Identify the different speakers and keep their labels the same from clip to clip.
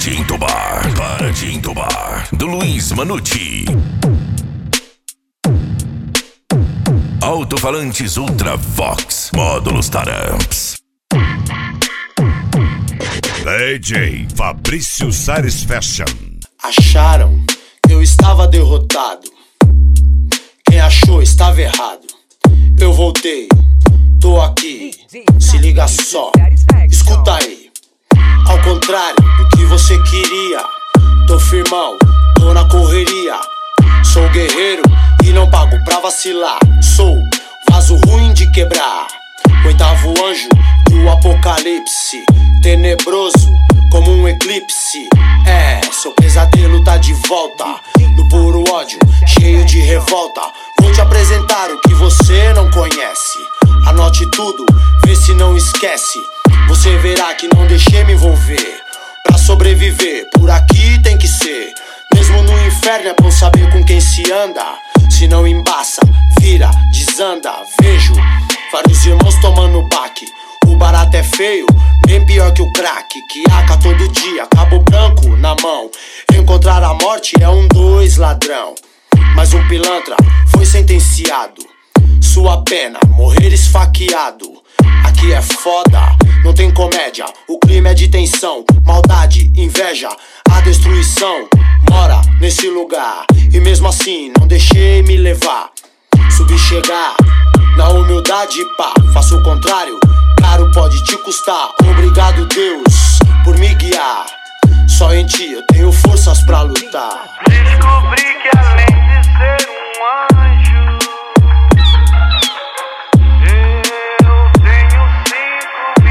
Speaker 1: de entubar, do Luiz Manucci. Alto-falantes Ultravox, módulos Taramps.
Speaker 2: DJ Fabrício Sares Fashion.
Speaker 3: Acharam que eu estava derrotado. Quem achou estava errado. Eu voltei, tô aqui. Se liga só, escuta aí. Ao contrário do que você queria, tô firmão, tô na correria. Sou guerreiro e não pago pra vacilar. Sou vaso ruim de quebrar, oitavo anjo do apocalipse, tenebroso como um eclipse. Seu pesadelo tá de volta, no puro ódio, cheio de revolta. Vou te apresentar o que você não conhece. Anote tudo, vê se não esquece. Você verá que não deixei me envolver. Pra sobreviver, por aqui tem que ser. Mesmo no inferno é bom saber com quem se anda. Se não embaça, vira, desanda. Vejo vários irmãos tomando baque. O barato é feio, bem pior que o crack. Que aca todo dia, cabo branco na mão. Encontrar a morte é 2 ladrão. Mas um pilantra foi sentenciado. Sua pena, morrer esfaqueado. Aqui é foda, não tem comédia. O crime é de tensão, maldade, inveja. A destruição mora nesse lugar. E mesmo assim não deixei me levar. Subi chegar na humildade, pá. Faço o contrário, caro pode te custar. Obrigado Deus por me guiar. Só em ti eu tenho forças pra lutar.
Speaker 4: Descobri que além de ser um anjo, eu tenho 5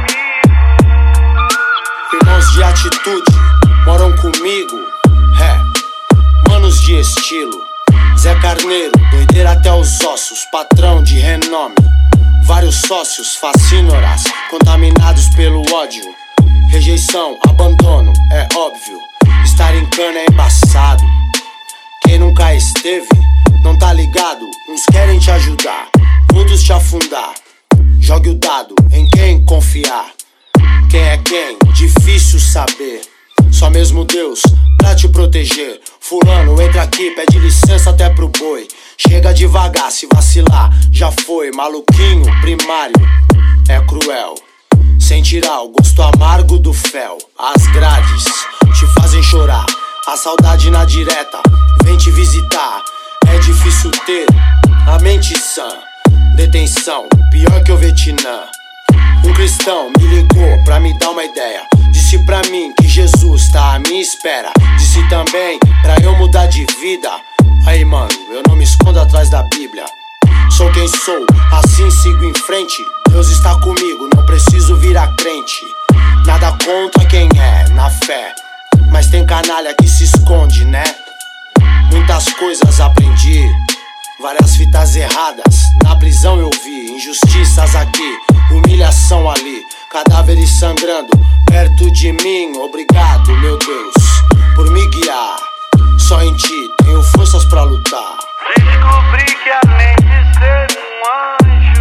Speaker 4: inimigos.
Speaker 3: Irmãos de atitude moram comigo, manos de estilo. Zé Carneiro, doideira até os ossos, patrão de renome. Vários sócios, facínoras, contaminados pelo ódio. Rejeição, abandono, é óbvio. Estar em cana é embaçado. Quem nunca esteve, não tá ligado. Uns querem te ajudar, outros te afundar. Jogue o dado em quem confiar. Quem é quem? Difícil saber. Só mesmo Deus pra te proteger. Fulano, entra aqui, pede licença até pro boi. Chega devagar, se vacilar, já foi. Maluquinho primário, é cruel. Sem tirar o gosto amargo do fel. As grades te fazem chorar. A saudade na direta vem te visitar. É difícil ter a mente sã. Detenção, pior que o Vietnã. Um cristão me ligou pra me dar uma ideia. Disse pra mim que Jesus tá à minha espera. Disse também pra eu mudar de vida. Aí mano, eu não me escondo atrás da Bíblia. Sou quem sou, assim sigo em frente. Deus está comigo, não preciso virar crente. Nada contra quem é, na fé. Mas tem canalha que se esconde, né? Muitas coisas aprendi, várias fitas erradas na prisão eu vi. Injustiças aqui, humilhação ali. Cadáveres sangrando perto de mim. Obrigado, meu Deus, por me guiar. Só em ti tenho forças pra lutar.
Speaker 4: Descobri que além de ser um anjo,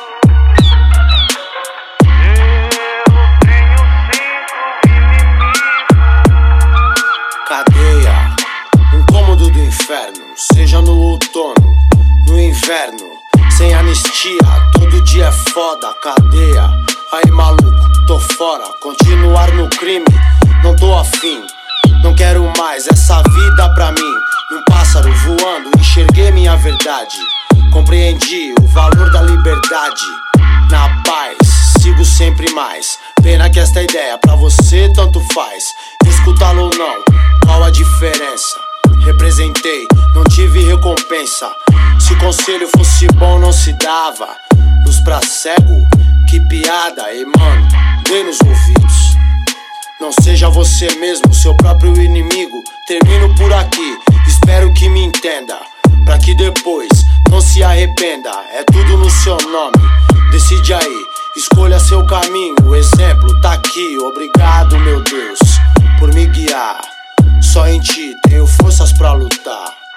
Speaker 4: eu tenho 5 inimigos.
Speaker 3: Cadeia, um cômodo do inferno. Seja no outono, no inverno. Sem anistia, todo dia é foda. Cadeia, aí maluco, tô fora. Continuar no crime, não tô afim. Não quero mais essa vida pra mim. Num pássaro voando, enxerguei minha verdade. Compreendi o valor da liberdade. Na paz, sigo sempre mais. Pena que esta ideia pra você tanto faz. Escutá-lo ou não, qual a diferença? Representei, não tive recompensa. Se conselho fosse bom não se dava. Luz pra cego, que piada. E mano, dê nos ouvidos. Não seja você mesmo, seu próprio inimigo. Termino por aqui, espero que me entenda. Pra que depois não se arrependa. É tudo no seu nome, decide aí. Escolha seu caminho, o exemplo tá aqui. Obrigado, meu Deus, por me guiar. Só em ti tenho forças pra lutar.